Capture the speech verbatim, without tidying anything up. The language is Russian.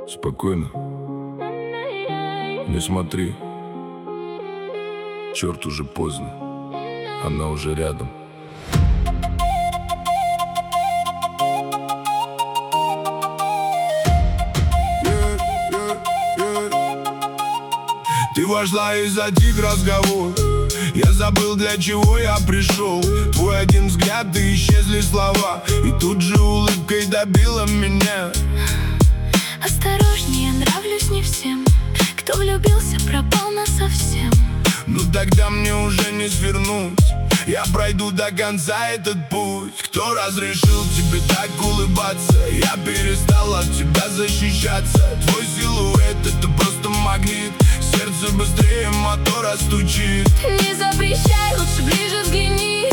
Спокойно. Не смотри. Черт, уже поздно. Она уже рядом. Ты вошла и затих разговор. Я забыл, для чего я пришел. Твой один взгляд, и исчезли слова. И тут же улыбкой добила меня. Осторожнее, нравлюсь не всем. Кто влюбился, пропал насовсем. Ну тогда мне уже не свернуть. Я пройду до конца этот путь. Кто разрешил тебе так улыбаться? Я перестал от тебя защищаться. Твой силуэт — это просто магнит. Сердце быстрее мотора стучит. Не запрещай, лучше ближе взгляни.